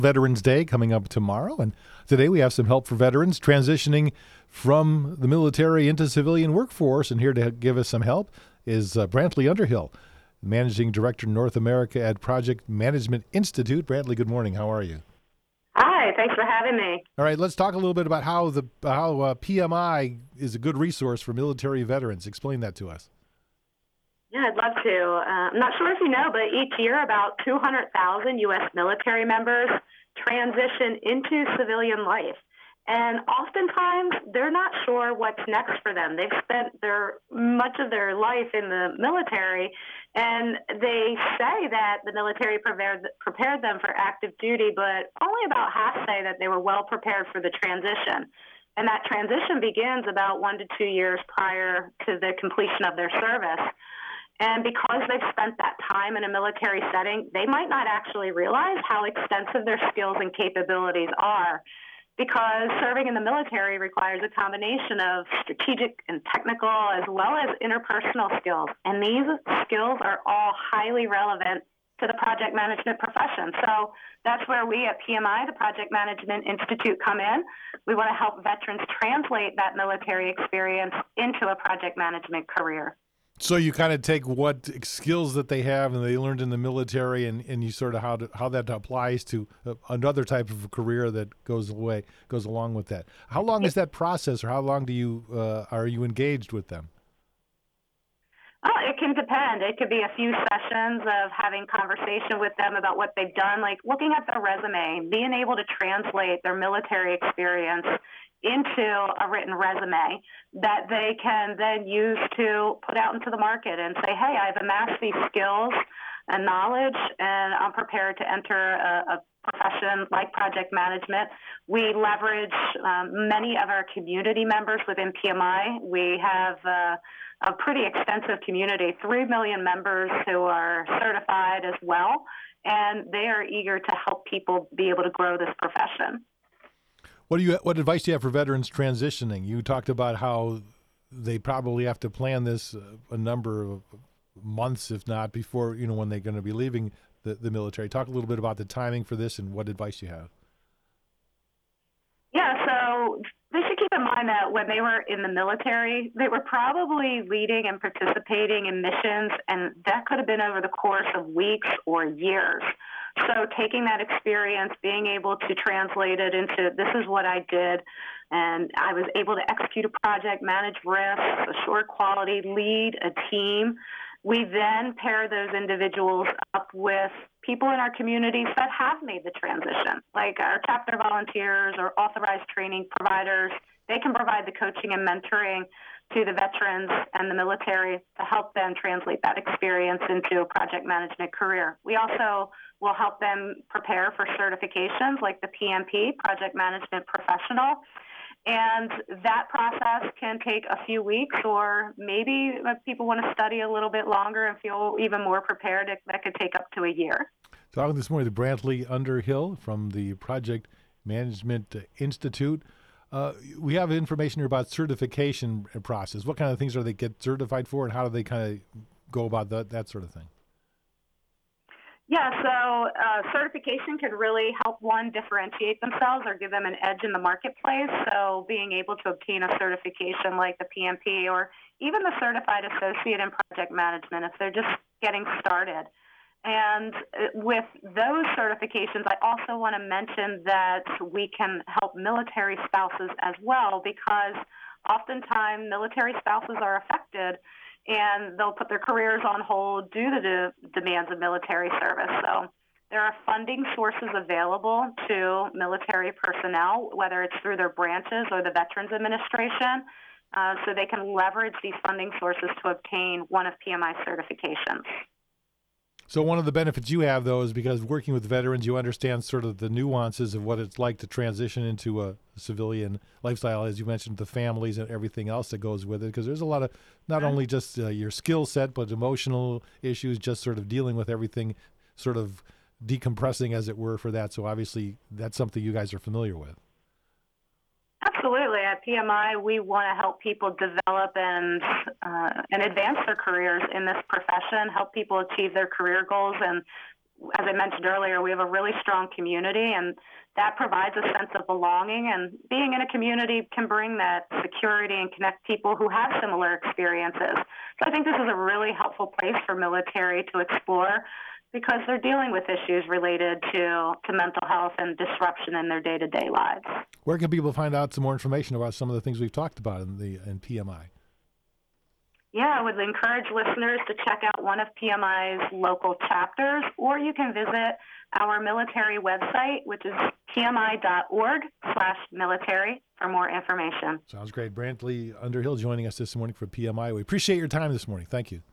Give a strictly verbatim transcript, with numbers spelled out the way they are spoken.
Veterans Day coming up tomorrow, and today we have some help for veterans transitioning from the military into civilian workforce. And here to give us some help is uh, Brantley Underhill, Managing Director North America at Project Management Institute. Brantley, good morning. How are you? Hi, thanks for having me. All right, let's talk a little bit about how the how uh, P M I is a good resource for military veterans. Explain that to us. Yeah, I'd love to. Uh, I'm not sure if you know, but each year about two hundred thousand U S military members transition into civilian life. And oftentimes, they're not sure what's next for them. They've spent their much of their life in the military, and they say that the military prepared, prepared them for active duty, but only about half say that they were well prepared for the transition. And that transition begins about one to two years prior to the completion of their service. And because they've spent that time in a military setting, they might not actually realize how extensive their skills and capabilities are, because serving in the military requires a combination of strategic and technical as well as interpersonal skills. And these skills are all highly relevant to the project management profession. So that's where we at P M I, the Project Management Institute, come in. We want to help veterans translate that military experience into a project management career. So you kind of take what skills that they have and they learned in the military, and, and you sort of how to, how that applies to another type of a career that goes away goes along with that. How long is that process, or how long do you uh, are you engaged with them? Oh, it can depend. It could be a few sessions of having conversation with them about what they've done, like looking at their resume, being able to translate their military experience into a written resume that they can then use to put out into the market and say, hey, I've amassed these skills and knowledge, and I'm prepared to enter a, a profession like project management. We leverage um, many of our community members within P M I. We have uh, a pretty extensive community, three million members who are certified as well, and they are eager to help people be able to grow this profession. What do you? What advice do you have for veterans transitioning? You talked about how they probably have to plan this uh, a number of months, if not before, you know, when they're going to be leaving the, the military. Talk a little bit about the timing for this and what advice you have. Yeah, so they should keep in mind that when they were in the military, they were probably leading and participating in missions, and that could have been over the course of weeks or years. So taking that experience, being able to translate it into this is what I did, and I was able to execute a project, manage risks, assure quality, lead a team. We then pair those individuals up with people in our communities that have made the transition, like our chapter volunteers or authorized training providers. They can provide the coaching and mentoring to the veterans and the military to help them translate that experience into a project management career. We also will help them prepare for certifications like the P M P, Project Management Professional. And that process can take a few weeks, or maybe if people want to study a little bit longer and feel even more prepared, it, that could take up to a year. Talking this morning to Brantley Underhill from the Project Management Institute. Uh, we have information here about certification process. What kind of things are they get certified for, and how do they kind of go about that, that sort of thing? Yeah, so uh, certification can really help one differentiate themselves or give them an edge in the marketplace. So being able to obtain a certification like the P M P or even the Certified Associate in Project Management if they're just getting started. And with those certifications, I also want to mention that we can help military spouses as well, because oftentimes military spouses are affected and they'll put their careers on hold due to the demands of military service. So there are funding sources available to military personnel, whether it's through their branches or the Veterans Administration, uh, so they can leverage these funding sources to obtain one of P M I's certifications. So one of the benefits you have, though, is because working with veterans, you understand sort of the nuances of what it's like to transition into a civilian lifestyle, as you mentioned, the families and everything else that goes with it, because there's a lot of not only just uh, your skill set, but emotional issues, just sort of dealing with everything, sort of decompressing, as it were, for that. So obviously that's something you guys are familiar with. Absolutely. At P M I, we want to help people develop and uh, and advance their careers in this profession, help people achieve their career goals. And as I mentioned earlier, we have a really strong community, and that provides a sense of belonging. And being in a community can bring that security and connect people who have similar experiences. So I think this is a really helpful place for military to explore because they're dealing with issues related to, to mental health and disruption in their day-to-day lives. Where can people find out some more information about some of the things we've talked about in the in P M I? Yeah, I would encourage listeners to check out one of P M I's local chapters, or you can visit our military website, which is pmi.org slash military for more information. Sounds great. Brantley Underhill joining us this morning for P M I. We appreciate your time this morning. Thank you.